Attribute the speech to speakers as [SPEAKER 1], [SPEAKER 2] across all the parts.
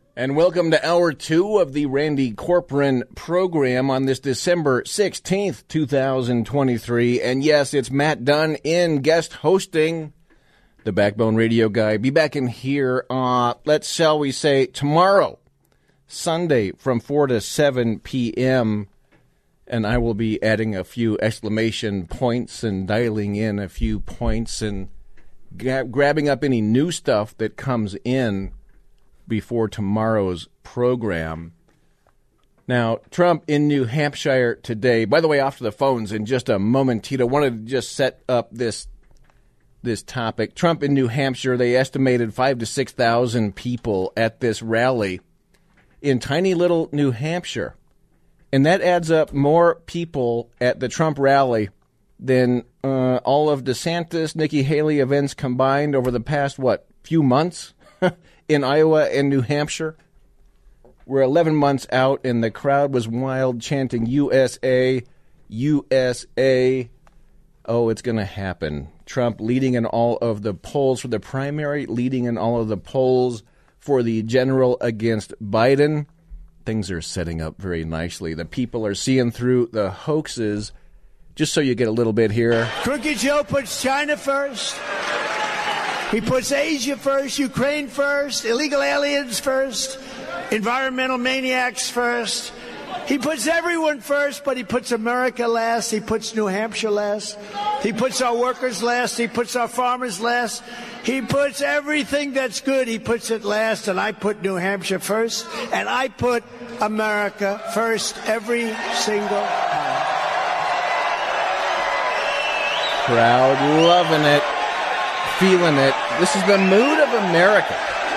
[SPEAKER 1] And welcome to Hour 2 of the Randy Corporon program on this December 16th, 2023. And yes, it's Matt Dunn in guest hosting, the Backbone Radio guy. Be back in here, shall we say, tomorrow, Sunday, from 4 to 7 p.m., and I will be adding a few exclamation points and dialing in a few points and grabbing up any new stuff that comes in before tomorrow's program. Now, Trump in New Hampshire today. By the way, off to the phones in just a moment. Tito, wanted to just set up this topic. Trump in New Hampshire, they estimated 5,000 to 6,000 people at this rally in tiny little New Hampshire. And that adds up more people at the Trump rally than all of DeSantis, Nikki Haley events combined over the past, few months? In Iowa and New Hampshire. We're 11 months out, and the crowd was wild, chanting USA, USA. Oh, it's going to happen. Trump leading in all of the polls for the primary, leading in all of the polls for the general against Biden. Things are setting up very nicely. The people are seeing through the hoaxes. Just so you get a little bit here.
[SPEAKER 2] Crooked Joe puts China first. He puts Asia first, Ukraine first, illegal aliens first, environmental maniacs first. He puts everyone first, but he puts America last. He puts New Hampshire last. He puts our workers last. He puts our farmers last. He puts everything that's good. He puts it last, and I put New Hampshire first, and I put America first every single time.
[SPEAKER 1] Crowd loving it. Feeling it. This is the mood of America.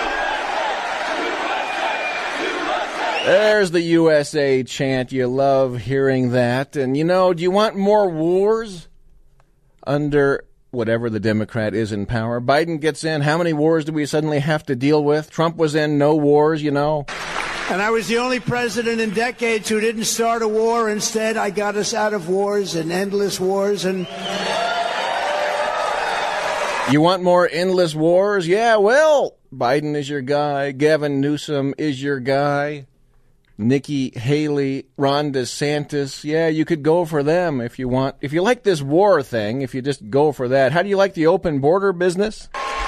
[SPEAKER 1] There's the USA chant. You love hearing that. And, do you want more wars under whatever the Democrat is in power? Biden gets in. How many wars do we suddenly have to deal with? Trump was in. No wars, And
[SPEAKER 2] I was the only president in decades who didn't start a war. Instead, I got us out of wars and endless wars and...
[SPEAKER 1] You want more endless wars? Yeah, well, Biden is your guy. Gavin Newsom is your guy. Nikki Haley, Ron DeSantis. Yeah, you could go for them if you want. If you like this war thing, if you just go for that. How do you like the open border business?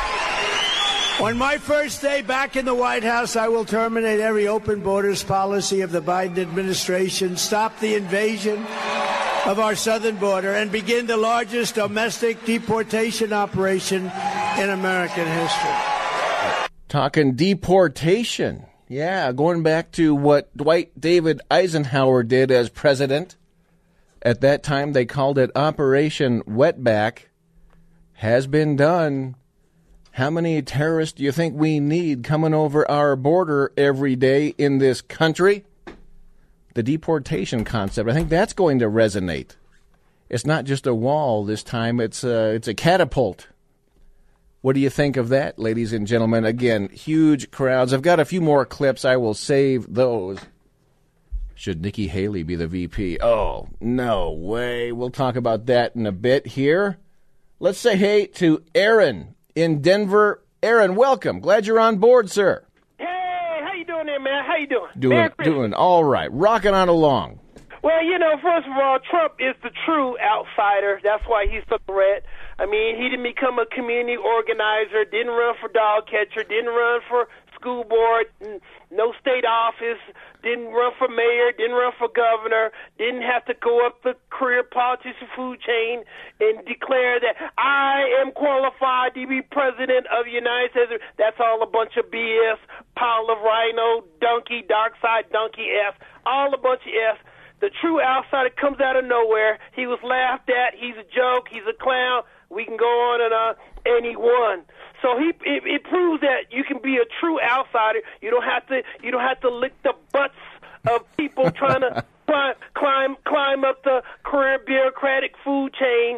[SPEAKER 2] On my first day back in the White House, I will terminate every open borders policy of the Biden administration, stop the invasion of our southern border, and begin the largest domestic deportation operation in American history.
[SPEAKER 1] Talking deportation. Yeah, going back to what Dwight David Eisenhower did as president. At that time, they called it Operation Wetback. Has been done. How many terrorists do you think we need coming over our border every day in this country? The deportation concept, I think that's going to resonate. It's not just a wall this time, it's a catapult. What do you think of that, ladies and gentlemen? Again, huge crowds. I've got a few more clips. I will save those. Should Nikki Haley be the VP? Oh, no way. We'll talk about that in a bit here. Let's say hey to Aaron in Denver. Aaron, welcome. Glad you're on board, sir.
[SPEAKER 3] Doing there, man? How you doing?
[SPEAKER 1] Doing all right. Rocking on along.
[SPEAKER 3] Well, first of all, Trump is the true outsider. That's why he's the threat. I mean, he didn't become a community organizer, didn't run for dog catcher, didn't run for school board, no state office, didn't run for mayor, didn't run for governor, didn't have to go up the career politics food chain and declare that I am qualified to be president of the United States. That's all a bunch of BS, pile of rhino, donkey, dark side, donkey F, all a bunch of F. The true outsider comes out of nowhere. He was laughed at. He's a joke. He's a clown. We can go on and on, and he won. So it proves that you can be a true outsider. You don't have to lick the butts of people trying to climb up the career bureaucratic food chain.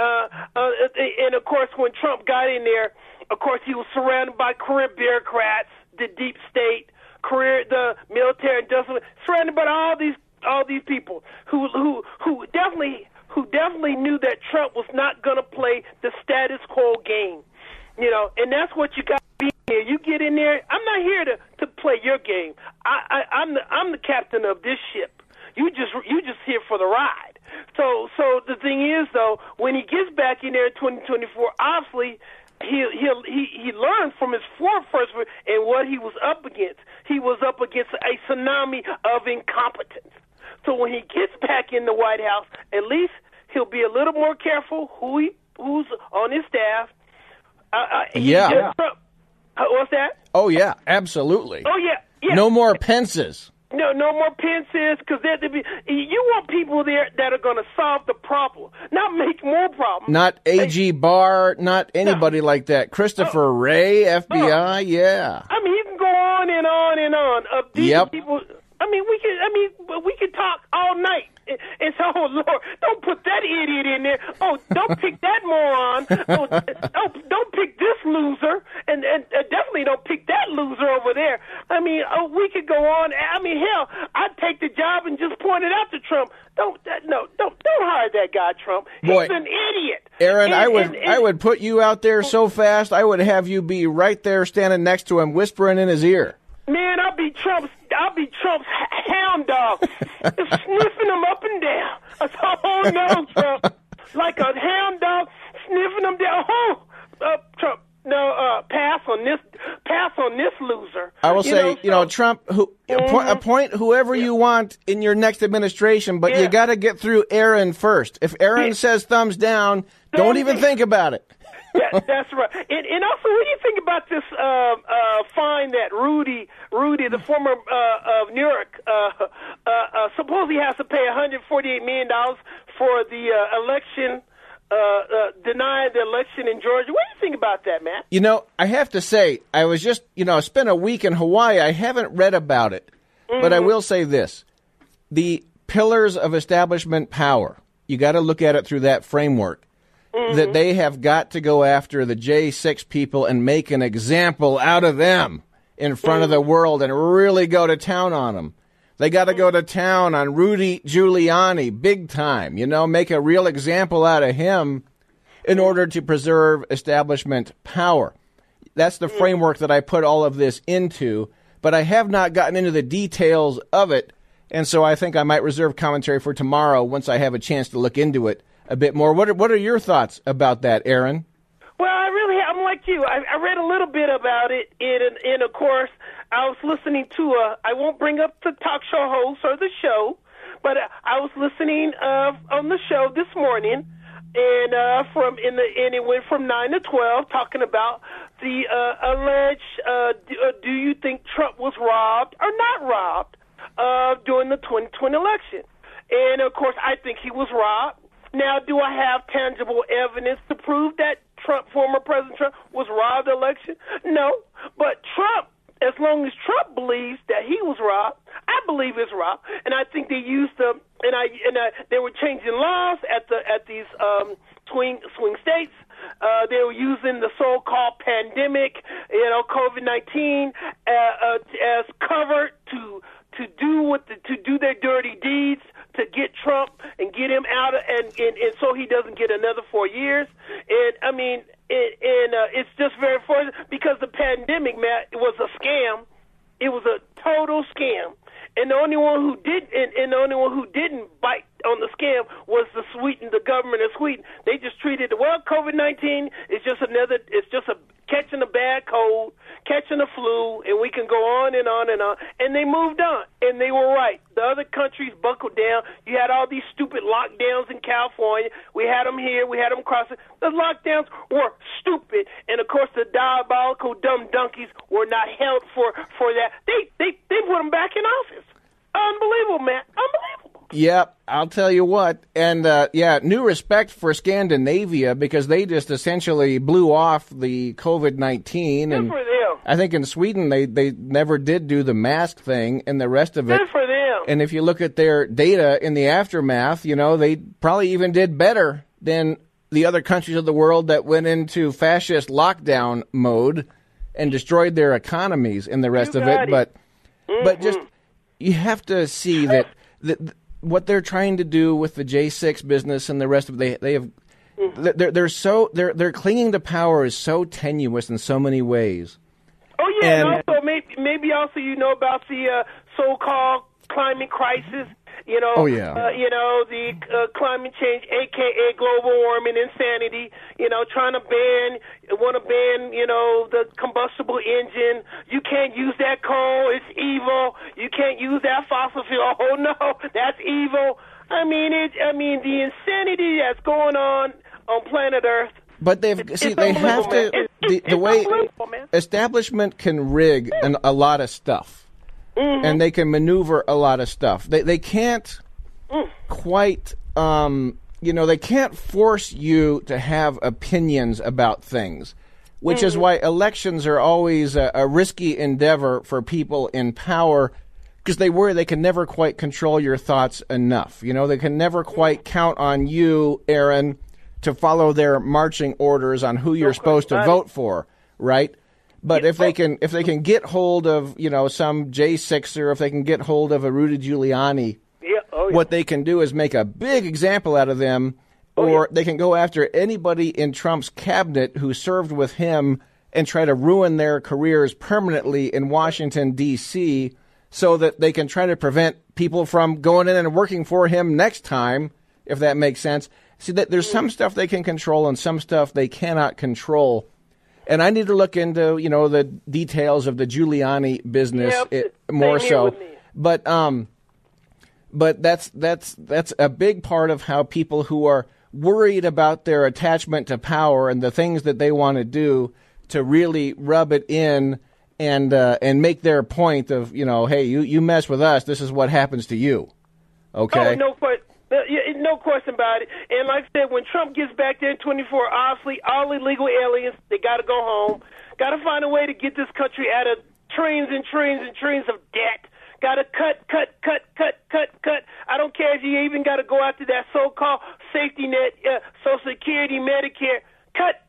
[SPEAKER 3] And of course, when Trump got in there, of course he was surrounded by career bureaucrats, the deep state, the military industrial, surrounded by all these people who definitely knew that Trump was not going to play the status quo game. And that's what you got to be here. You get in there. I'm not here to play your game. I'm the captain of this ship. You just here for the ride. So the thing is, though, when he gets back in there in 2024, obviously he learned from his first and what he was up against. He was up against a tsunami of incompetence. So when he gets back in the White House, at least he'll be a little more careful who's on his staff. What's that?
[SPEAKER 1] Oh, yeah, absolutely.
[SPEAKER 3] Oh, yeah.
[SPEAKER 1] No more Pences.
[SPEAKER 3] No more Pences, because you want people there that are going to solve the problem, not make more problems.
[SPEAKER 1] Not A.G. Barr, not anybody like that. Christopher Wray, FBI, yeah.
[SPEAKER 3] I mean, you can go on and on and on. These people. We could talk all night. And so, oh Lord, don't put that idiot in there. Oh, don't pick that moron. Oh, don't pick this loser, and definitely don't pick that loser over there. I mean, we could go on. I mean, hell, I'd take the job and just point it out to Trump. Don't hire that guy, Trump.
[SPEAKER 1] Boy,
[SPEAKER 3] he's an idiot.
[SPEAKER 1] Aaron, I would put you out there so fast. I would have you be right there, standing next to him, whispering in his ear.
[SPEAKER 3] Man, I'll be Trump's hound dog, just sniffing him up and down. Oh no, Trump, like a hound dog sniffing him down. Oh, Trump, no, pass on this loser.
[SPEAKER 1] I will say, Trump, appoint whoever you want in your next administration, but you got to get through Aaron first. If Aaron says thumbs down, don't even think about it.
[SPEAKER 3] That's right. And also, what do you think about this fine that Rudy, the former of New York, supposedly has to pay $148 million for the election, denying the election in Georgia? What do you think about that, man?
[SPEAKER 1] I have to say, I was just, spent a week in Hawaii. I haven't read about it, but I will say this. The pillars of establishment power, you got to look at it through that framework. That they have got to go after the J6 people and make an example out of them in front of the world and really go to town on them. They got to go to town on Rudy Giuliani big time, make a real example out of him in order to preserve establishment power. That's the framework that I put all of this into, but I have not gotten into the details of it, and so I think I might reserve commentary for tomorrow once I have a chance to look into it a bit more. What are your thoughts about that, Aaron?
[SPEAKER 3] Well, I'm like you. I read a little bit about it, and of course, I was listening to I won't bring up the talk show host or the show, but I was listening on the show this morning, and it went from 9 to 12, talking about the alleged. Do you think Trump was robbed or not robbed during the 2020 election? And of course, I think he was robbed. Now, do I have tangible evidence to prove that former President Trump was robbed the election? No. But Trump, as long as Trump believes that he was robbed, I believe it's robbed. And I think they used they were changing laws at these swing states. They were using the so-called pandemic, COVID-19, as cover to do their dirty deeds, to get Trump and get him out and so he doesn't get another 4 years. And I mean, it's just very unfortunate because the pandemic, man, it was a scam. It was a total scam. And the only one who didn't bite on the scam was the government of Sweden. They just treated COVID-19 is just catching a bad cold, catching a flu, and we can go on and on and on. And they moved on, and they were right. The other countries buckled down. You had all these stupid lockdowns in California. We had them here. We had them across it. The lockdowns were stupid, and of course the diabolical dumb donkeys were not held for that. They put them back in office. Unbelievable, man. Unbelievable.
[SPEAKER 1] Yep, I'll tell you what. And, new respect for Scandinavia because they just essentially blew off the COVID-19.
[SPEAKER 3] Good
[SPEAKER 1] and
[SPEAKER 3] for them.
[SPEAKER 1] I think in Sweden they never did do the mask thing and the rest of it.
[SPEAKER 3] Good for them.
[SPEAKER 1] And if you look at their data in the aftermath, they probably even did better than the other countries of the world that went into fascist lockdown mode and destroyed their economies and the rest of it. But just you have to see that what they're trying to do with the J6 business and the rest of it, their clinging to power is so tenuous in so many ways.
[SPEAKER 3] Oh yeah, and also maybe maybe also you know about the so-called climate crisis. You know, the climate change, a.k.a. global warming insanity, trying to want to ban, the combustible engine. You can't use that coal. It's evil. You can't use that fossil fuel. Oh, no, that's evil. I mean, the insanity that's going on planet Earth.
[SPEAKER 1] But they have to, the way establishment can rig a lot of stuff. Mm-hmm. And they can maneuver a lot of stuff. They can't quite, they can't force you to have opinions about things, which is why elections are always a risky endeavor for people in power, because they worry they can never quite control your thoughts enough. They can never quite count on you, Aaron, to follow their marching orders on who you're supposed to vote for, right? But if they can get hold of, some J6er, if they can get hold of a Rudy Giuliani, what they can do is make a big example out of them, or they can go after anybody in Trump's cabinet who served with him and try to ruin their careers permanently in Washington, D.C., so that they can try to prevent people from going in and working for him next time, if that makes sense. See, that there's some stuff they can control and some stuff they cannot control. And I need to look into, the details of the Giuliani business more so. But that's a big part of how people who are worried about their attachment to power and the things that they want to do to really rub it in and make their point of, hey, you mess with us, this is what happens to you. Okay?
[SPEAKER 3] Oh, no question about it. And like I said, when Trump gets back there in 24, honestly, all illegal aliens, they got to go home. Got to find a way to get this country out of trillions and trillions and trillions of debt. Got to cut. I don't care if you even got to go after that so-called safety net, Social Security, Medicare. Cut.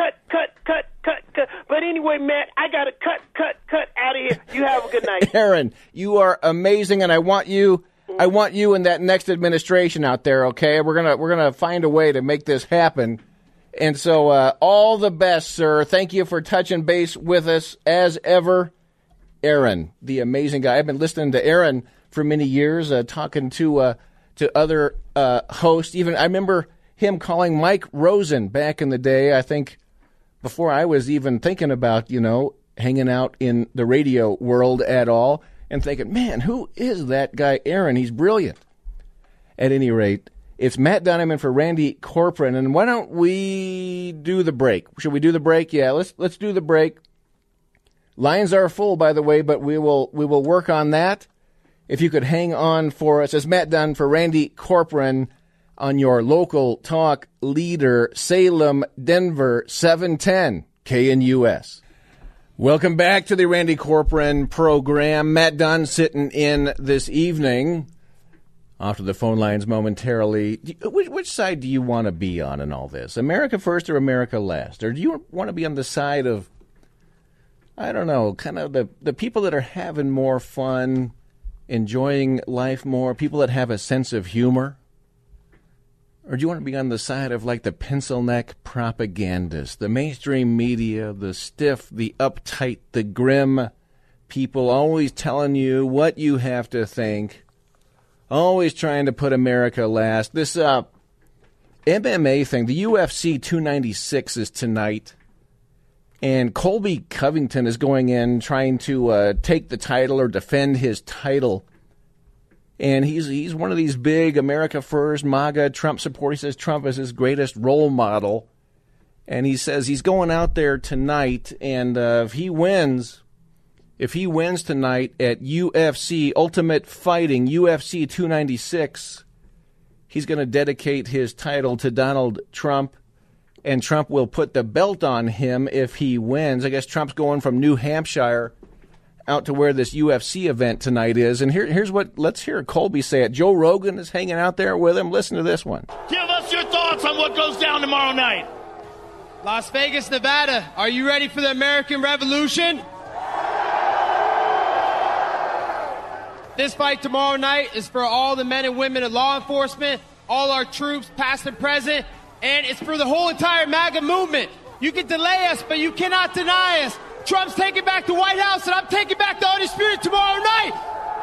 [SPEAKER 3] But anyway, Matt, I got to cut out of here. You have a good night.
[SPEAKER 1] Aaron, you are amazing, and I want you in that next administration out there, okay? We're gonna find a way to make this happen. And so all the best, sir. Thank you for touching base with us as ever. Aaron, the amazing guy. I've been listening to Aaron for many years, talking to other hosts. Even I remember him calling Mike Rosen back in the day, I think before I was even thinking about, hanging out in the radio world at all. And thinking, man, who is that guy, Aaron? He's brilliant. At any rate, it's Matt Dunham for Randy Corcoran. And why don't we do the break? Should we do the break? Yeah, let's do the break. Lines are full, by the way, but we will work on that. If you could hang on for us, it's Matt Dunn for Randy Corcoran on your local talk leader, Salem, Denver, 710 KNUS. Welcome back to the Randy Corcoran program. Matt Dunn sitting in this evening. Off to the phone lines momentarily. Which side do you want to be on in all this? America first or America last? Or do you want to be on the side of, I don't know, kind of the people that are having more fun, enjoying life more, people that have a sense of humor? Or do you want to be on the side of like the pencil neck propagandists, the mainstream media, the stiff, the uptight, the grim people always telling you what you have to think, always trying to put America last? This MMA thing, the UFC 296 is tonight, and Colby Covington is going in trying to take the title or defend his title. And he's one of these big America First, MAGA, Trump supporters. He says Trump is his greatest role model. And he says he's going out there tonight, and if he wins tonight at UFC Ultimate Fighting, UFC 296, he's going to dedicate his title to Donald Trump, and Trump will put the belt on him if he wins. I guess Trump's going from New Hampshire out to where this UFC event tonight is. And let's hear Colby say it. Joe Rogan is hanging out there with him. Listen to this one.
[SPEAKER 4] Give us your thoughts on what goes down tomorrow night.
[SPEAKER 5] Las Vegas, Nevada. Are you ready for the American Revolution? This fight tomorrow night is for all the men and women of law enforcement, all our troops, past and present, and it's for the whole entire MAGA movement. You can delay us, but you cannot deny us. Trump's taking back the White House, and I'm taking back the Undisputed tomorrow night.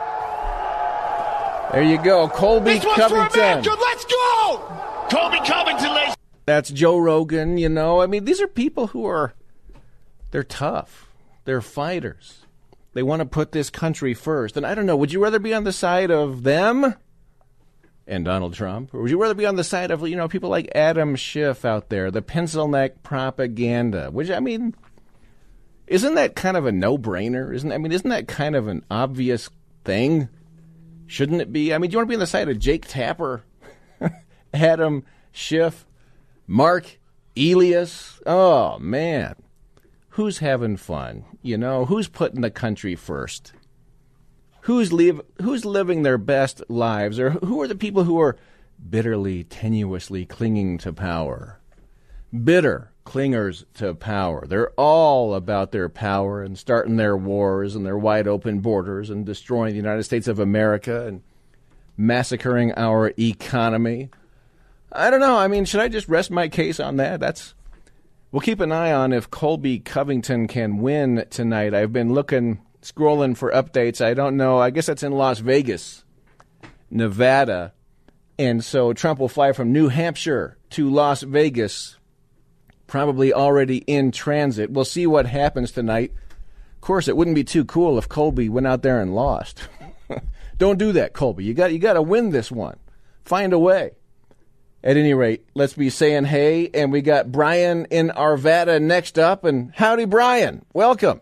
[SPEAKER 1] There you go, Colby
[SPEAKER 5] This one's
[SPEAKER 1] Covington.
[SPEAKER 5] for America. Let's go!
[SPEAKER 4] Colby Covington, ladies.
[SPEAKER 1] That's Joe Rogan, you know. I mean, these are people who are, they're tough. They're fighters. They want to put this country first. And I don't know, would you rather be on the side of them and Donald Trump? Or would you rather be on the side of, you know, people like Adam Schiff out there, the pencil neck propaganda? Which, I mean, isn't that kind of a no-brainer? Isn't that kind of an obvious thing? Shouldn't it be? I mean, do you want to be on the side of Jake Tapper, Adam Schiff, Mark Elias? Oh, man. Who's having fun? You know, who's putting the country first? Who's living their best lives? Or who are the people who are bitterly, tenuously clinging to power? Bitter clingers to power. They're all about their power and starting their wars and their wide open borders and destroying the United States of America and massacring our economy. I don't know. I mean, should I just rest my case on that? We'll keep an eye on if Colby Covington can win tonight. I've been scrolling for updates. I don't know. I guess that's in Las Vegas, Nevada. And so Trump will fly from New Hampshire to Las Vegas, probably already in transit. We'll see what happens tonight. Of course, it wouldn't be too cool if Colby went out there and lost. Don't do that, Colby. You got to win this one. Find a way. At any rate, let's be saying hey, and we got Brian in Arvada next up. And howdy, Brian. Welcome.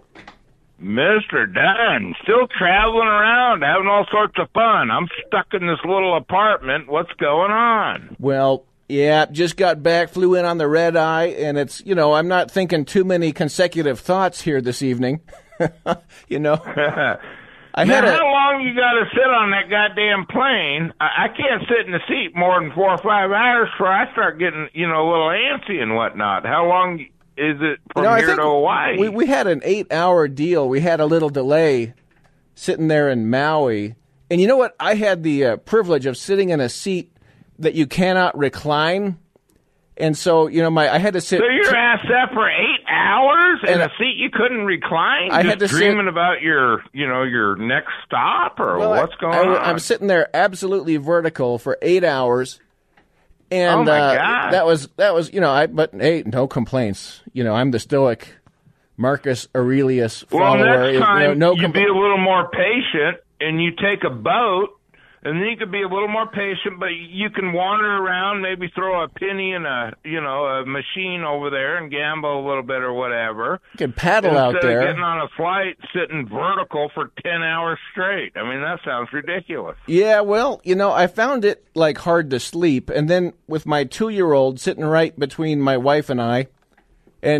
[SPEAKER 6] Mr. Dunn, still traveling around, having all sorts of fun. I'm stuck in this little apartment. What's going on?
[SPEAKER 1] Well, yeah, just got back, flew in on the red eye, and it's, you know, I'm not thinking too many consecutive thoughts here this evening. You know.
[SPEAKER 6] How long you got to sit on that goddamn plane? I can't sit in the seat more than 4 or 5 hours before I start getting, you know, a little antsy and whatnot. How long is it from here to Hawaii?
[SPEAKER 1] We had an 8-hour deal. We had a little delay sitting there in Maui. And you know what? I had the privilege of sitting in a seat that you cannot recline. And so, you know, I had to sit.
[SPEAKER 6] So your ass sat for 8 hours in a seat you couldn't recline?
[SPEAKER 1] I had to
[SPEAKER 6] dreaming about your next stop, or what's going on?
[SPEAKER 1] I'm sitting there absolutely vertical for 8 hours. And
[SPEAKER 6] oh my God.
[SPEAKER 1] that was, you know, but hey, no complaints. You know, I'm the stoic Marcus Aurelius follower.
[SPEAKER 6] Well, next time
[SPEAKER 1] you
[SPEAKER 6] be a little more patient and you take a boat. And then you could be a little more patient, but you can wander around, maybe throw a penny in a machine over there and gamble a little bit or whatever.
[SPEAKER 1] You can paddle out there.
[SPEAKER 6] Instead of getting on a flight, sitting vertical for 10 hours straight. I mean, that sounds ridiculous.
[SPEAKER 1] Yeah, well, you know, I found it, like, hard to sleep. And then with my 2-year-old sitting right between my wife and I, and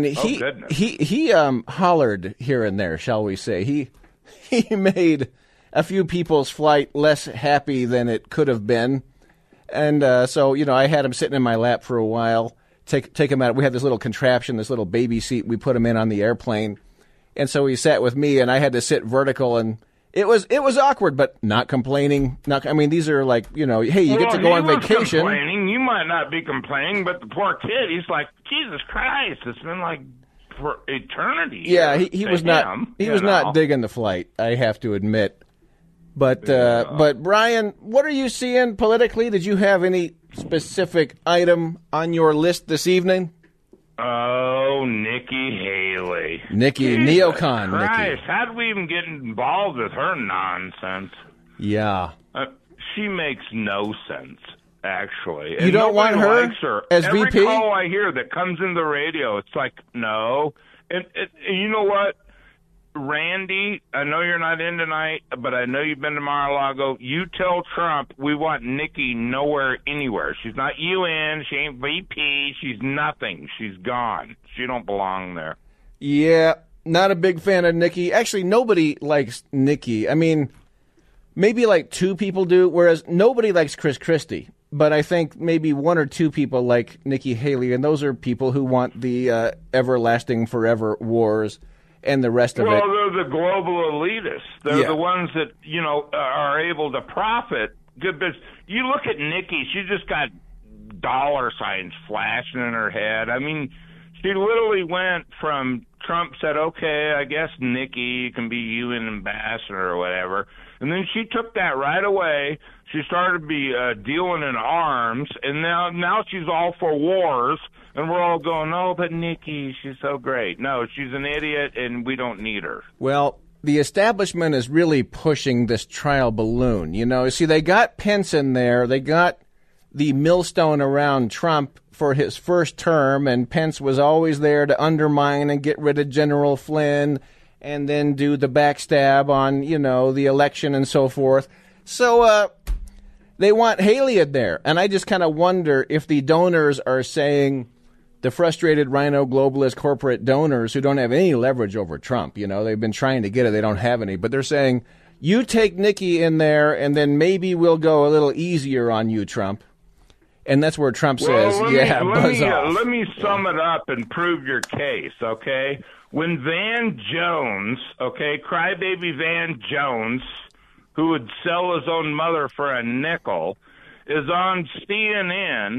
[SPEAKER 1] he hollered here and there, shall we say. He made a few people's flight less happy than it could have been. And so, you know, I had him sitting in my lap for a while, take him out. We had this little contraption, this little baby seat. We put him in on the airplane. And so he sat with me, and I had to sit vertical. And it was awkward, but not complaining. I mean, these are like, you know, hey, you get to go on vacation.
[SPEAKER 6] Complaining. You might not be complaining, but the poor kid, he's like, Jesus Christ, it's been like for eternity.
[SPEAKER 1] Yeah, he was not digging the flight, I have to admit. But Brian, what are you seeing politically? Did you have any specific item on your list this evening?
[SPEAKER 6] Oh, Nikki Haley.
[SPEAKER 1] Nikki, neocon
[SPEAKER 6] Christ,
[SPEAKER 1] Nikki.
[SPEAKER 6] how did we even get involved with her nonsense?
[SPEAKER 1] Yeah.
[SPEAKER 6] She makes no sense, actually.
[SPEAKER 1] You don't want her as
[SPEAKER 6] Every
[SPEAKER 1] VP?
[SPEAKER 6] Every call I hear that comes in the radio, it's like, no. And you know what? Randy, I know you're not in tonight, but I know you've been to Mar-a-Lago. You tell Trump we want Nikki nowhere, anywhere. She's not UN. She ain't VP. She's nothing. She's gone. She don't belong there.
[SPEAKER 1] Yeah, not a big fan of Nikki. Actually, nobody likes Nikki. I mean, maybe like 2 people do, whereas nobody likes Chris Christie. But I think maybe 1 or 2 people like Nikki Haley, and those are people who want the everlasting forever wars and the rest of it.
[SPEAKER 6] Well, they're the global elitists. They're the ones that, you know, are able to profit. Good business. You look at Nikki, she just got dollar signs flashing in her head. I mean, She literally went from Trump said, okay, I guess Nikki can be UN ambassador or whatever. And then she took that right away. She started to be dealing in arms, and now she's all for wars. And we're all going, oh, but Nikki, she's so great. No, she's an idiot, and we don't need her.
[SPEAKER 1] Well, the establishment is really pushing this trial balloon. See, they got Pence in there. They got the millstone around Trump for his first term, and Pence was always there to undermine and get rid of General Flynn and then do the backstab on, the election and so forth. So they want Haley in there. And I just kind of wonder if the donors are saying, the frustrated rhino globalist corporate donors who don't have any leverage over Trump, they've been trying to get it, they don't have any, but they're saying, you take Nikki in there and then maybe we'll go a little easier on you, Trump. And that's where Trump says, buzz off.
[SPEAKER 6] Let me sum it up and prove your case, okay? When Van Jones, crybaby Van Jones, who would sell his own mother for a nickel, is on CNN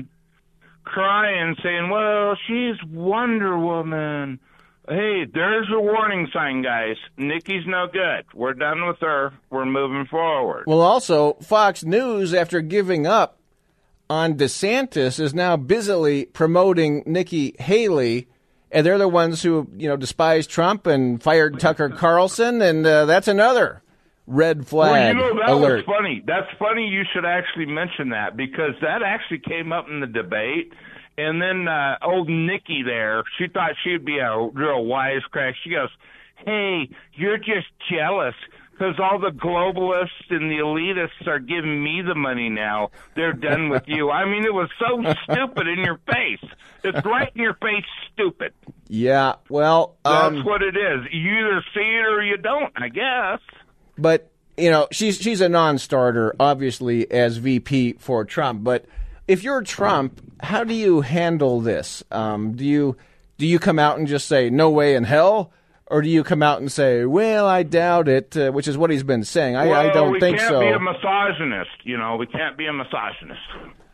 [SPEAKER 6] crying, saying, well, she's Wonder Woman. Hey, there's a warning sign, guys. Nikki's no good. We're done with her. We're moving forward.
[SPEAKER 1] Well, also, Fox News, after giving up on DeSantis, is now busily promoting Nikki Haley, and they're the ones who, despise Trump and fired Tucker Carlson, and that's another red flag alert.
[SPEAKER 6] Was funny. That's funny you should actually mention that, because that actually came up in the debate. And then old Nikki there, she thought she'd be a real wisecrack. She goes, hey, you're just jealous because all the globalists and the elitists are giving me the money now. They're done with you. I mean, it was so stupid in your face. It's right in your face, stupid.
[SPEAKER 1] Yeah, well.
[SPEAKER 6] That's what it is. You either see it or you don't, I guess.
[SPEAKER 1] But, she's a non-starter, obviously, as VP for Trump. But if you're Trump, how do you handle this? Do you come out and just say, no way in hell? Or do you come out and say, well, I doubt it, which is what he's been saying. I don't think so.
[SPEAKER 6] We can't be a misogynist, We can't be a misogynist.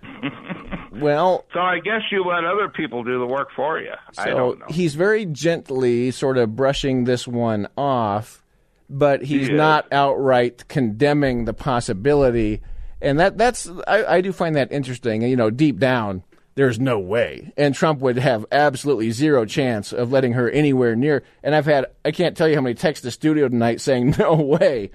[SPEAKER 1] Well,
[SPEAKER 6] so I guess you let other people do the work for you. I don't know.
[SPEAKER 1] He's very gently sort of brushing this one off. But he's not outright condemning the possibility, and that's I do find that interesting. And deep down, there's no way, and Trump would have absolutely zero chance of letting her anywhere near. And I can't tell you how many texts to the studio tonight saying, no way,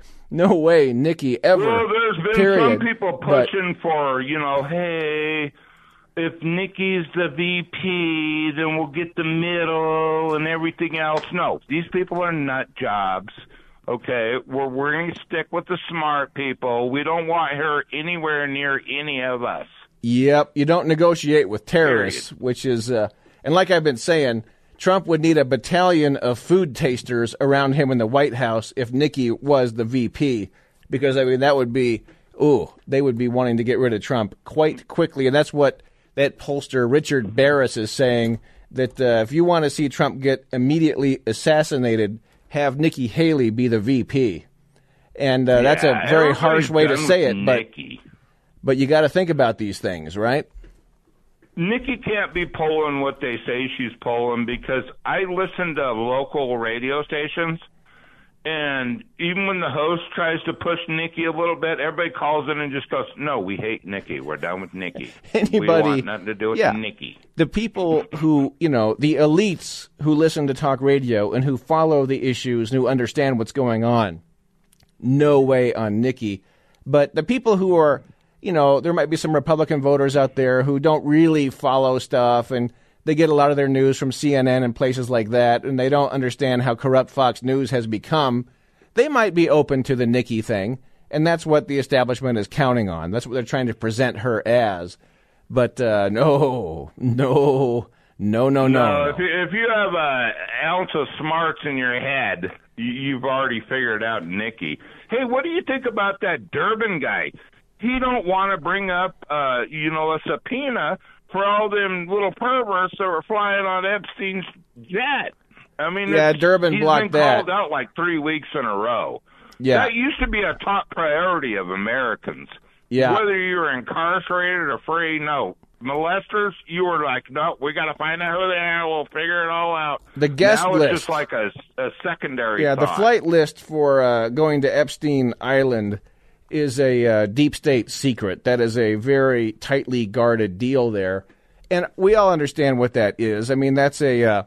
[SPEAKER 1] Nikki ever.
[SPEAKER 6] Well, there's been some people pushing for, hey, if Nikki's the VP, then we'll get the middle and everything else. No, these people are nut jobs. Okay, we're going to stick with the smart people. We don't want her anywhere near any of us.
[SPEAKER 1] Yep, you don't negotiate with terrorists, which is, and like I've been saying, Trump would need a battalion of food tasters around him in the White House if Nikki was the VP, because, that would be, they would be wanting to get rid of Trump quite quickly, and that's what that pollster Richard Barris is saying, that if you want to see Trump get immediately assassinated, have Nikki Haley be the VP. And that's a very harsh way to say it, but you got to think about these things, right?
[SPEAKER 6] Nikki can't be polling what they say she's polling, because I listen to local radio stations, and even when the host tries to push Nikki a little bit, everybody calls in and just goes, no, we hate Nikki. We're done with Nikki. We want nothing to do with Nikki.
[SPEAKER 1] The people who, the elites who listen to talk radio and who follow the issues and who understand what's going on, no way on Nikki. But the people who are, there might be some Republican voters out there who don't really follow stuff, and they get a lot of their news from CNN and places like that, and they don't understand how corrupt Fox News has become. They might be open to the Nikki thing, and that's what the establishment is counting on. That's what they're trying to present her as. But no.
[SPEAKER 6] If you have an ounce of smarts in your head, you've already figured out Nikki. Hey, what do you think about that Durbin guy? He don't want to bring up, a subpoena for all them little perverts that were flying on Epstein's jet. I mean,
[SPEAKER 1] Durbin blocked that.
[SPEAKER 6] He's been called out like 3 weeks in a row.
[SPEAKER 1] Yeah.
[SPEAKER 6] That used to be a top priority of Americans.
[SPEAKER 1] Yeah.
[SPEAKER 6] Whether you were incarcerated or free, no. molesters, you were like, no, we got to find out who they are. We'll figure it all out.
[SPEAKER 1] The guest
[SPEAKER 6] now
[SPEAKER 1] list.
[SPEAKER 6] It's just like a secondary
[SPEAKER 1] Yeah,
[SPEAKER 6] thought.
[SPEAKER 1] the flight list for going to Epstein Island is a deep state secret. That is a very tightly guarded deal there. And we all understand what that is. I mean, that's a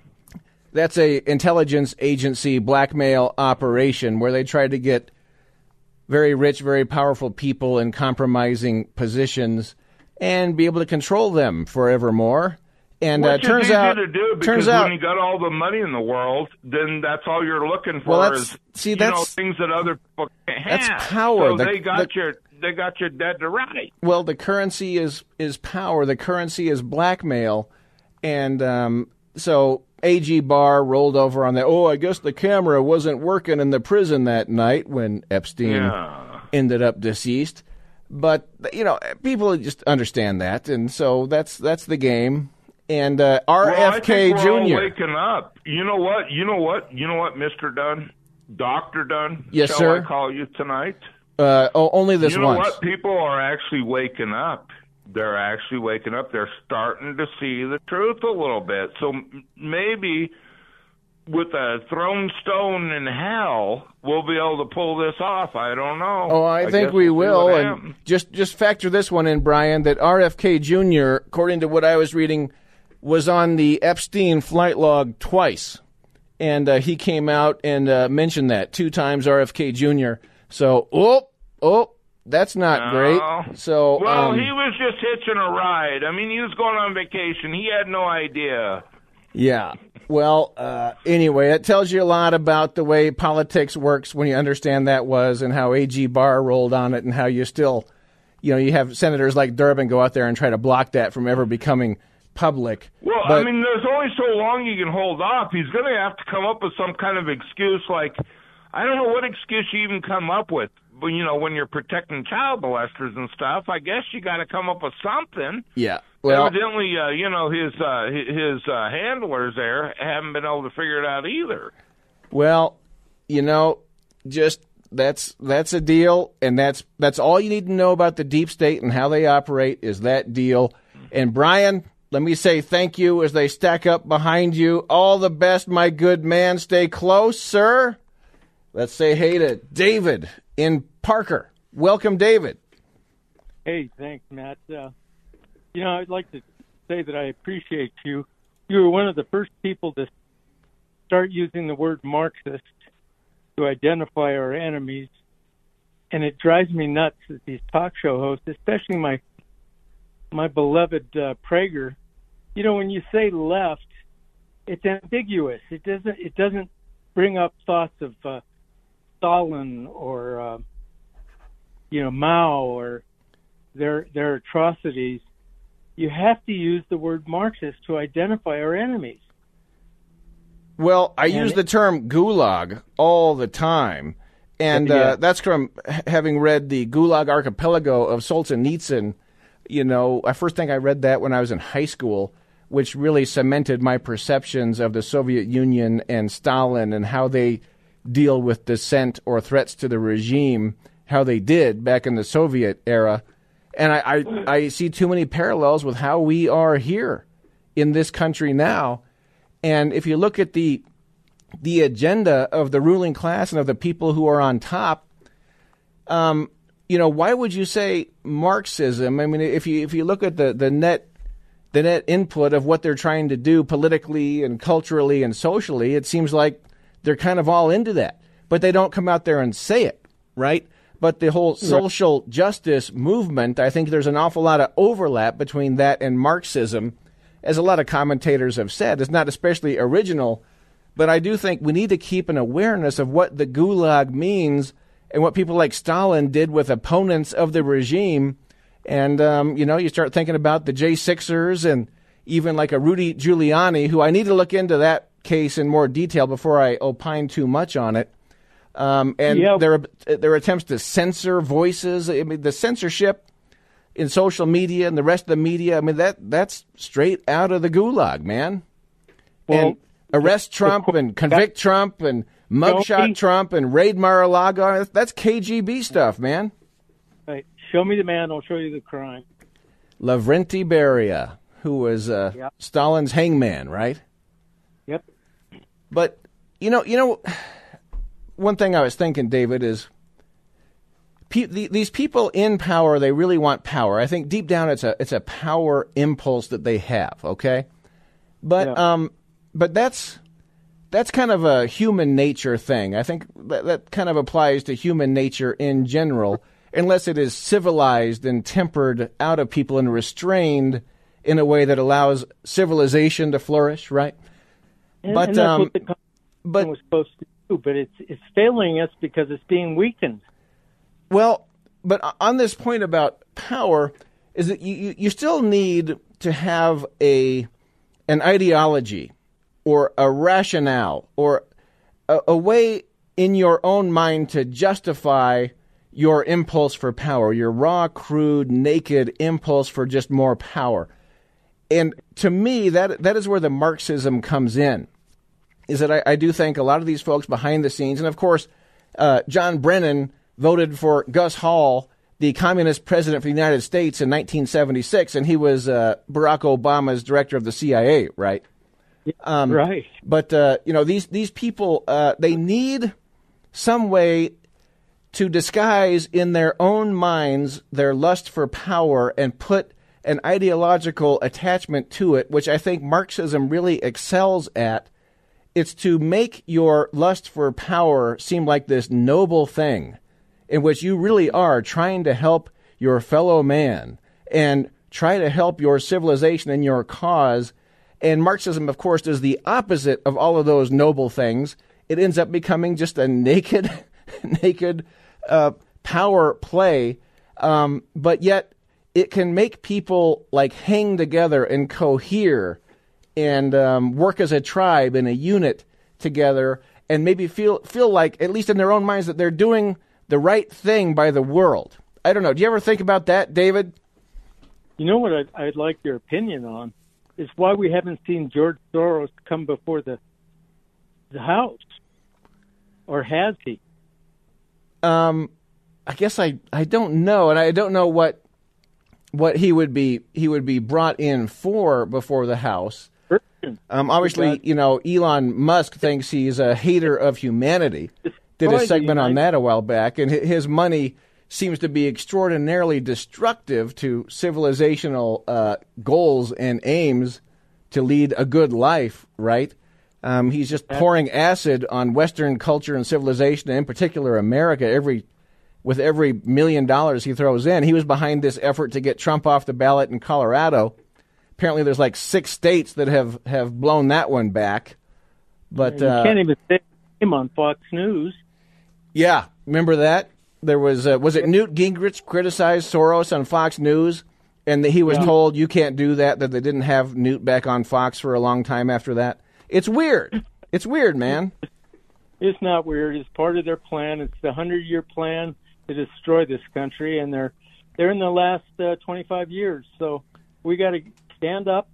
[SPEAKER 1] intelligence agency blackmail operation where they try to get very rich, very powerful people in compromising positions and be able to control them forevermore. And
[SPEAKER 6] Which
[SPEAKER 1] turns
[SPEAKER 6] is easy
[SPEAKER 1] out,
[SPEAKER 6] to do because when you got all the money in the world, then that's all you're looking for.
[SPEAKER 1] Well,
[SPEAKER 6] is things that other people can't have.
[SPEAKER 1] That's power.
[SPEAKER 6] So they got you dead to right.
[SPEAKER 1] Well, the currency is power. The currency is blackmail, and so A.G. Barr rolled over on that. Oh, I guess the camera wasn't working in the prison that night when Epstein ended up deceased. But people just understand that, and so that's the game. And RFK
[SPEAKER 6] Jr.
[SPEAKER 1] All
[SPEAKER 6] waking up. You know what, Mr. Dunn, Dr. Dunn.
[SPEAKER 1] Yes,
[SPEAKER 6] shall
[SPEAKER 1] sir.
[SPEAKER 6] I call you tonight?
[SPEAKER 1] Only this
[SPEAKER 6] once. You know
[SPEAKER 1] once.
[SPEAKER 6] what? People are actually waking up. They're actually waking up. They're starting to see the truth a little bit. So maybe with a thrown stone in hell, we'll be able to pull this off. I don't know.
[SPEAKER 1] Oh, I think we will. And just factor this one in, Brian, that RFK Jr., according to what I was reading, was on the Epstein flight log twice. And he came out and mentioned that 2 times, RFK Jr. So, that's not great. So,
[SPEAKER 6] he was just hitching a ride. I mean, he was going on vacation. He had no idea.
[SPEAKER 1] Yeah. Well, anyway, it tells you a lot about the way politics works when you understand that was and how A.G. Barr rolled on it and how you still, you have senators like Durbin go out there and try to block that from ever becoming public.
[SPEAKER 6] Well, I mean, there's only so long you can hold off. He's going to have to come up with some kind of excuse like, I don't know what excuse you even come up with. But, when you're protecting child molesters and stuff, I guess you got to come up with something.
[SPEAKER 1] Yeah. Well,
[SPEAKER 6] evidently, his handlers there haven't been able to figure it out either.
[SPEAKER 1] Well, just that's a deal, and that's all you need to know about the deep state and how they operate is that deal. And Brian, let me say thank you as they stack up behind you. All the best, my good man. Stay close, sir. Let's say hey to David in Parker. Welcome, David.
[SPEAKER 7] Hey, thanks, Matt. I'd like to say that I appreciate you. You were one of the first people to start using the word Marxist to identify our enemies, and it drives me nuts that these talk show hosts, especially my beloved Prager, when you say left, it's ambiguous. It doesn't bring up thoughts of Stalin or Mao or their atrocities. You have to use the word Marxist to identify our enemies.
[SPEAKER 1] Well, I use the term gulag all the time, and that's from having read the Gulag Archipelago of Solzhenitsyn. I first think I read that when I was in high school, which really cemented my perceptions of the Soviet Union and Stalin and how they deal with dissent or threats to the regime, how they did back in the Soviet era. And I see too many parallels with how we are here in this country now. And if you look at the agenda of the ruling class and of the people who are on top, why would you say Marxism? I mean, if you look at the net input of what they're trying to do politically and culturally and socially, it seems like they're kind of all into that. But they don't come out there and say it, right? But the whole social justice movement, I think there's an awful lot of overlap between that and Marxism. As a lot of commentators have said, it's not especially original, but I do think we need to keep an awareness of what the Gulag means and what people like Stalin did with opponents of the regime. And, you start thinking about the J6ers and even like a Rudy Giuliani, who I need to look into that case in more detail before I opine too much on it. There are attempts to censor voices. I mean, the censorship in social media and the rest of the media, I mean, that's straight out of the Gulag, man. Well, and arrest Trump and convict Trump and mugshot Trump and raid Mar-a-Lago. That's KGB stuff, man.
[SPEAKER 7] Right. Show me the man, I'll show you the crime.
[SPEAKER 1] Lavrentiy Beria, who was Stalin's hangman, right?
[SPEAKER 7] Yep.
[SPEAKER 1] But you know, one thing I was thinking, David, is these people in power. They really want power. I think deep down, it's a power impulse that they have. Okay, but but that's kind of a human nature thing. I think that kind of applies to human nature in general, unless it is civilized and tempered out of people and restrained in a way that allows civilization to flourish, right?
[SPEAKER 7] And that's what the Constitution was supposed to do, but it's failing us because it's being weakened.
[SPEAKER 1] Well, but on this point about power, is that you still need to have an ideology or a rationale or a way in your own mind to justify your impulse for power, your raw, crude, naked impulse for just more power. And to me, that is where the Marxism comes in, is that I do think a lot of these folks behind the scenes, and of course, John Brennan voted for Gus Hall, the communist president for the United States in 1976, and he was Barack Obama's director of the CIA, right?
[SPEAKER 7] Right.
[SPEAKER 1] But, these people, they need some way to disguise in their own minds their lust for power and put an ideological attachment to it, which I think Marxism really excels at. It's to make your lust for power seem like this noble thing in which you really are trying to help your fellow man and try to help your civilization and your cause. And Marxism, of course, does the opposite of all of those noble things. It ends up becoming just a naked power play, but yet it can make people like hang together and cohere and work as a tribe and a unit together, and maybe feel like, at least in their own minds, that they're doing the right thing by the world. I don't know. Do you ever think about that, David?
[SPEAKER 7] You know what I'd like your opinion on is why we haven't seen George Soros come before the House, or has he?
[SPEAKER 1] I guess I don't know, and I don't know what he would be brought in for before the House. Obviously, Elon Musk thinks he's a hater of humanity. Did a segment on that a while back, and his money seems to be extraordinarily destructive to civilizational goals and aims to lead a good life, right? He's just pouring acid on Western culture and civilization, and in particular America, with every $1 million he throws in. He was behind this effort to get Trump off the ballot in Colorado. Apparently there's like 6 states that have blown that one back. But
[SPEAKER 7] you can't even say him on Fox News.
[SPEAKER 1] Yeah, remember that? There was it Newt Gingrich criticized Soros on Fox News, and he was told you can't do that they didn't have Newt back on Fox for a long time after that. It's weird. It's weird, man.
[SPEAKER 7] It's not weird. It's part of their plan. It's the 100-year plan to destroy this country, and they're in the last 25 years. So we got to stand up,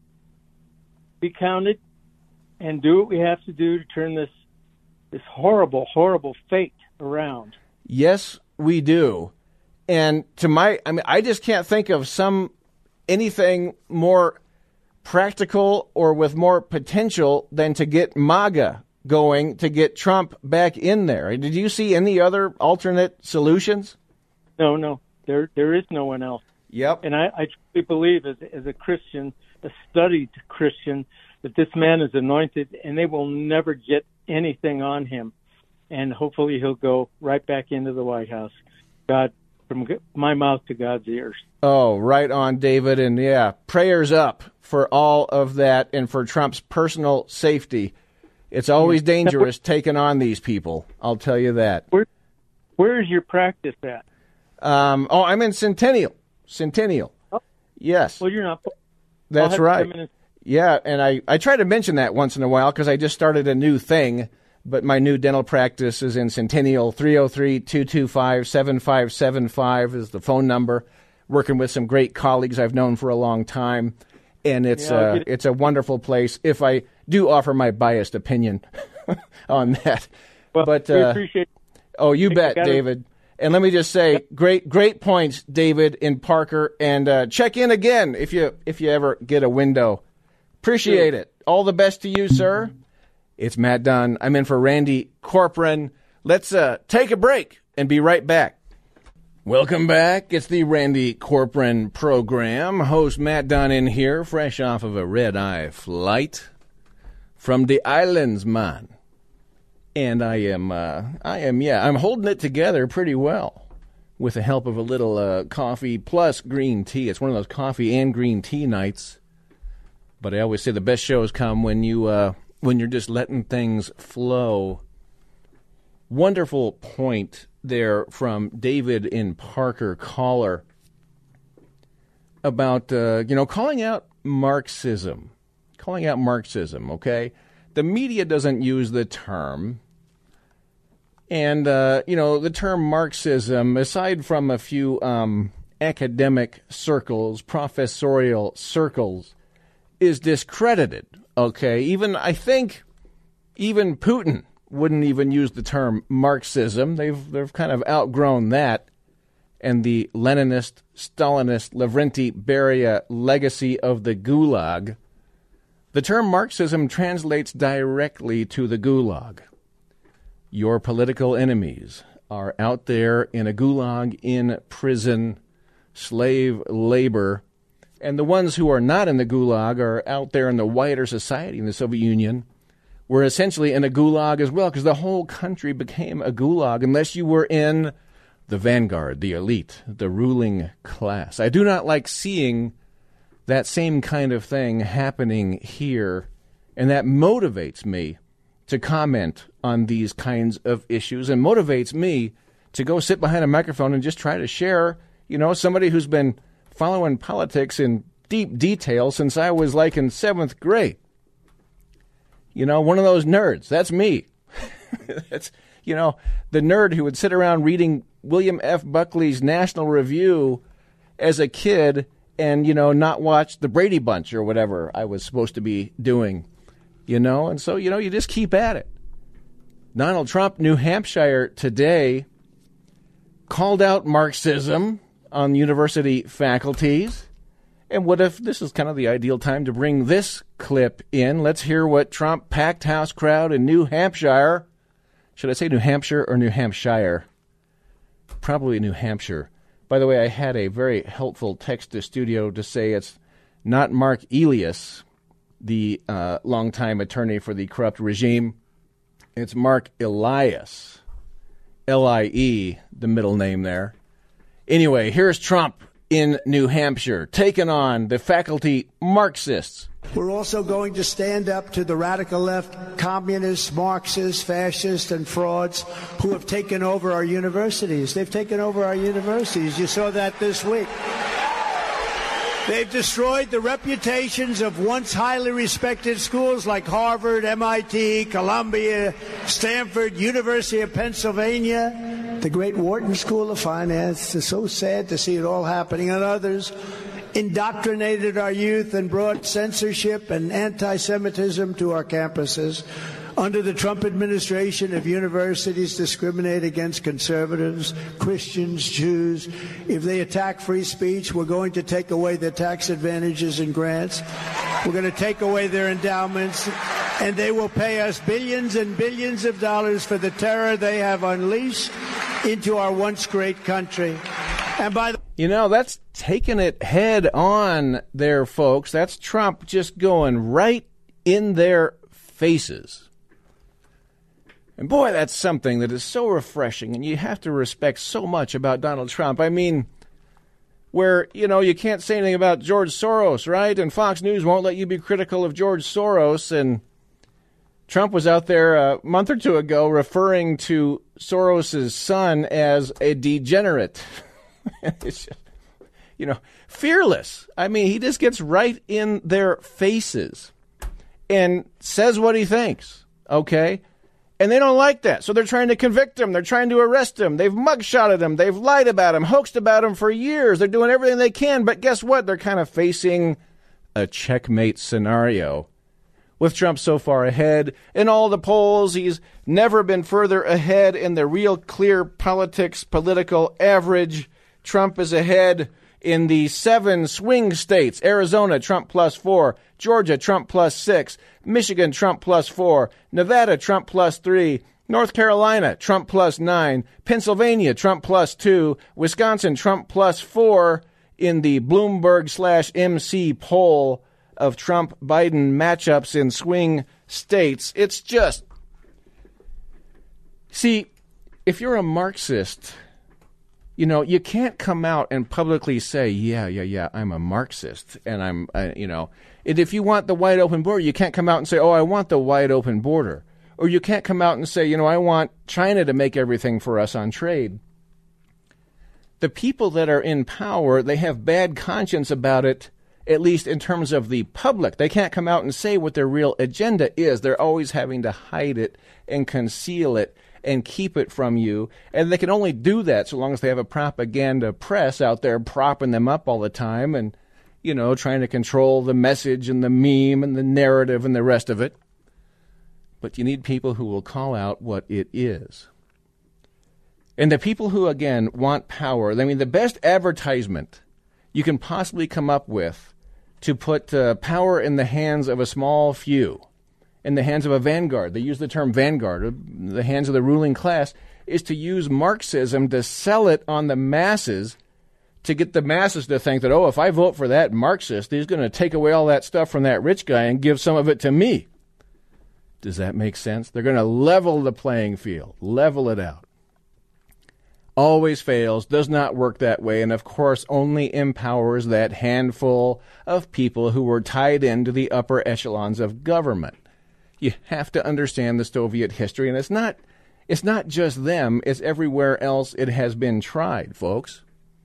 [SPEAKER 7] be counted, and do what we have to do to turn this horrible, horrible fate around.
[SPEAKER 1] Yes, we do. And I just can't think of anything more practical or with more potential than to get MAGA going, to get Trump back in there. Did you see any other alternate solutions?
[SPEAKER 7] No. There is no one else.
[SPEAKER 1] Yep.
[SPEAKER 7] And I truly believe, as a Christian, a studied Christian, that this man is anointed, and they will never get anything on him. And hopefully he'll go right back into the White House. God, from my mouth to God's ears.
[SPEAKER 1] Oh, right on, David. And yeah, prayers up for all of that and for Trump's personal safety. It's always dangerous taking on these people. I'll tell you that.
[SPEAKER 7] Where is your practice at?
[SPEAKER 1] I'm in Centennial.
[SPEAKER 7] Oh.
[SPEAKER 1] Yes.
[SPEAKER 7] Well, you're not.
[SPEAKER 1] That's right. Yeah, and I try to mention that once in a while because I just started a new thing. But my new dental practice is in Centennial. 303-225-7575 is the phone number. Working with some great colleagues I've known for a long time. And it's a wonderful place, if I do offer my biased opinion on that.
[SPEAKER 7] Well,
[SPEAKER 1] but
[SPEAKER 7] we appreciate
[SPEAKER 1] you bet, David. And let me just say, great points, David and Parker. And check in again if you ever get a window. Appreciate it. All the best to you, sir. It's Matt Dunn. I'm in for Randy Corcoran. Let's take a break and be right back. Welcome back. It's the Randy Corcoran program. Host Matt Dunn in here, fresh off of a red-eye flight from the islands, man. And I'm holding it together pretty well with the help of a little coffee plus green tea. It's one of those coffee and green tea nights. But I always say the best shows come when you're just letting things flow. Wonderful point there from David in Parker caller about calling out Marxism. Calling out Marxism, okay? The media doesn't use the term. And, the term Marxism, aside from a few academic circles, professorial circles, is discredited, okay? I think even Putin wouldn't even use the term Marxism. They've kind of outgrown that. And the Leninist, Stalinist, Lavrenti Beria legacy of the Gulag. The term Marxism translates directly to the Gulag. Your political enemies are out there in a gulag, in prison, slave labor, and the ones who are not in the gulag are out there in the wider society in the Soviet Union, were essentially in a gulag as well, because the whole country became a gulag unless you were in the vanguard, the elite, the ruling class. I do not like seeing that same kind of thing happening here, and that motivates me to comment on these kinds of issues and motivates me to go sit behind a microphone and just try to share, somebody who's been following politics in deep detail since I was like in 7th grade. One of those nerds. That's me. That's, the nerd who would sit around reading William F. Buckley's National Review as a kid and, not watch the Brady Bunch or whatever I was supposed to be doing. And so, you just keep at it. Donald Trump, New Hampshire today, called out Marxism on university faculties. And what if this is kind of the ideal time to bring this clip in? Let's hear what Trump packed house crowd in New Hampshire. Should I say New Hampshire or New Hampshire? Probably New Hampshire. By the way, I had a very helpful text to studio to say it's not Mark Elias, the longtime attorney for the corrupt regime. It's Mark Elias, L-I-E, the middle name there. Anyway, here's Trump in New Hampshire, taking on the faculty Marxists.
[SPEAKER 2] We're also going to stand up to the radical left, communists, Marxists, fascists, and frauds who have taken over our universities. They've taken over our universities. You saw that this week. They've destroyed the reputations of once highly respected schools like Harvard, MIT, Columbia, Stanford, University of Pennsylvania, the great Wharton School of Finance. It's so sad to see it all happening, and others indoctrinated our youth and brought censorship and anti-Semitism to our campuses. Under the Trump administration, if universities discriminate against conservatives, Christians, Jews, if they attack free speech, we're going to take away their tax advantages and grants. We're going to take away their endowments, and they will pay us billions and billions of dollars for the terror they have unleashed into our once great country. And by the
[SPEAKER 1] that's taking it head on there, folks. That's Trump just going right in their faces. And boy, that's something that is so refreshing, and you have to respect so much about Donald Trump. I mean, where, you can't say anything about George Soros, right? And Fox News won't let you be critical of George Soros. And Trump was out there a month or two ago referring to Soros' son as a degenerate. It's just, fearless. I mean, he just gets right in their faces and says what he thinks, okay? And they don't like that, so they're trying to convict him. They're trying to arrest him. They've mugshotted him. They've lied about him, hoaxed about him for years. They're doing everything they can, but guess what? They're kind of facing a checkmate scenario with Trump so far ahead. In all the polls, he's never been further ahead in the Real Clear Politics political average. Trump is ahead in the 7 swing states: Arizona, Trump +4, Georgia, Trump +6, Michigan, Trump +4, Nevada, Trump +3, North Carolina, Trump +9, Pennsylvania, Trump +2, Wisconsin, Trump +4 in the Bloomberg/MC poll of Trump-Biden matchups in swing states. It's just, see, if you're a Marxist, you know, you can't come out and publicly say, yeah, I'm a Marxist, and and if you want the wide open border, you can't come out and say, oh, I want the wide open border. Or you can't come out and say, I want China to make everything for us on trade. The people that are in power, they have bad conscience about it, at least in terms of the public. They can't come out and say what their real agenda is. They're always having to hide it and conceal it and keep it from you. And they can only do that so long as they have a propaganda press out there propping them up all the time and, trying to control the message and the meme and the narrative and the rest of it. But you need people who will call out what it is. And the people who, again, want power, the best advertisement you can possibly come up with to put power in the hands of a small few, in the hands of a vanguard, they use the term vanguard, the hands of the ruling class, is to use Marxism to sell it on the masses, to get the masses to think that, oh, if I vote for that Marxist, he's going to take away all that stuff from that rich guy and give some of it to me. Does that make sense? They're going to level the playing field, level it out. Always fails, does not work that way, and of course only empowers that handful of people who were tied into the upper echelons of government. You have to understand the Soviet history, and it's not just them, it's everywhere else it has been tried, folks.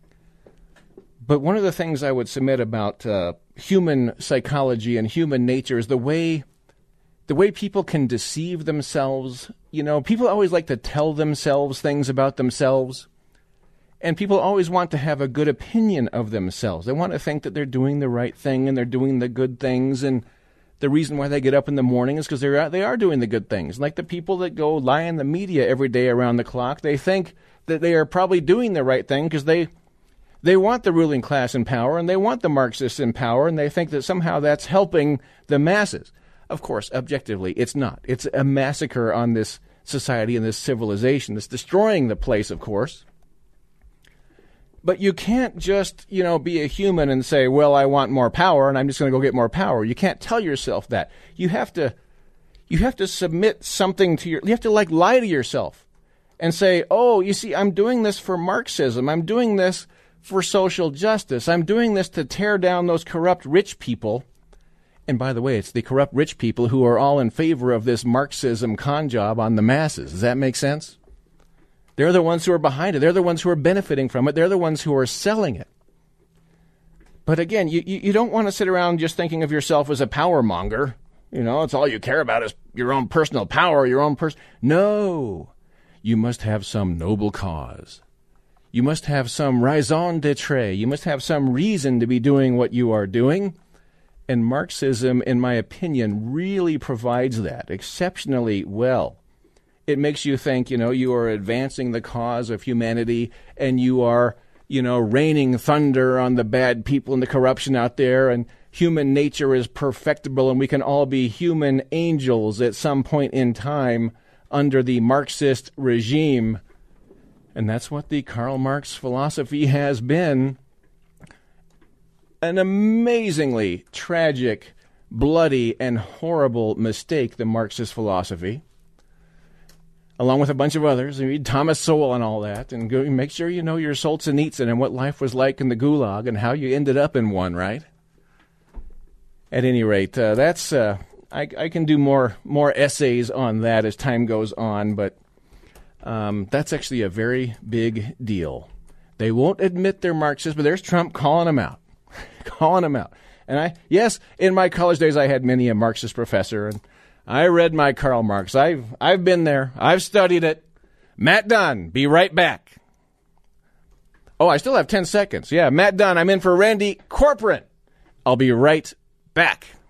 [SPEAKER 1] But one of the things I would submit about human psychology and human nature is the way people can deceive themselves. People always like to tell themselves things about themselves. And people always want to have a good opinion of themselves. They want to think that they're doing the right thing and they're doing the good things. And the reason why they get up in the morning is because they are doing the good things. Like the people that go lie in the media every day around the clock, they think that they are probably doing the right thing because they want the ruling class in power and they want the Marxists in power, and they think that somehow that's helping the masses. Of course, objectively, it's not. It's a massacre on this society and this civilization. It's destroying the place, of course. But you can't just, be a human and say, well, I want more power and I'm just going to go get more power. You can't tell yourself that. You have to submit something to you have to lie to yourself and say, oh, you see, I'm doing this for Marxism. I'm doing this for social justice. I'm doing this to tear down those corrupt rich people. And by the way, it's the corrupt rich people who are all in favor of this Marxism con job on the masses. Does that make sense? They're the ones who are behind it. They're the ones who are benefiting from it. They're the ones who are selling it. But again, you don't want to sit around just thinking of yourself as a power monger. It's all you care about is your own personal power, your own No. You must have some noble cause. You must have some raison d'etre. You must have some reason to be doing what you are doing. And Marxism, in my opinion, really provides that exceptionally well. It makes you think, you are advancing the cause of humanity and you are, raining thunder on the bad people and the corruption out there, and human nature is perfectible and we can all be human angels at some point in time under the Marxist regime. And that's what the Karl Marx philosophy has been. An amazingly tragic, bloody, and horrible mistake, the Marxist philosophy, along with a bunch of others. You read Thomas Sowell and all that, and go make sure you know your Solzhenitsyn and what life was like in the Gulag and how you ended up in one, right? At any rate, that's I can do more essays on that as time goes on, but that's actually a very big deal. They won't admit they're Marxists, but there's Trump calling them out. Calling them out. And yes, in my college days, I had many a Marxist professor, and I read my Karl Marx. I've been there. I've studied it. Matt Dunn, be right back. Oh, I still have 10 seconds. Yeah, Matt Dunn, I'm in for Randy Corcoran. I'll be right back.